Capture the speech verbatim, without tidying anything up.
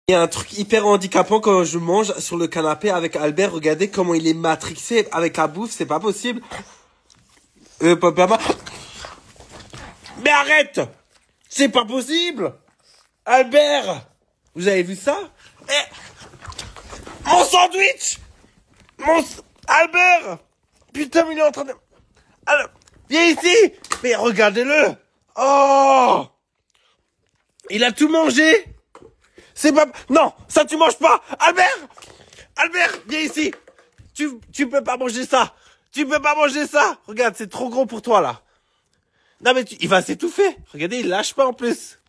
Il y a un truc hyper handicapant quand je mange sur le canapé avec Albert. Regardez comment il est matrixé avec la bouffe, c'est pas possible. Euh, papa. Mais arrête! C'est pas possible! Albert! Vous avez vu ça? Eh, mon sandwich! Mon... Albert! Putain, mais il est en train de... Alors, viens ici! Mais regardez-le! Oh! Il a tout mangé! C'est pas... Non, ça tu manges pas! Albert! Albert, viens ici! Tu, tu peux pas manger ça! Tu peux pas manger ça! Regarde, c'est trop gros pour toi, là! Non mais tu... il va s'étouffer! Regardez, il lâche pas en plus!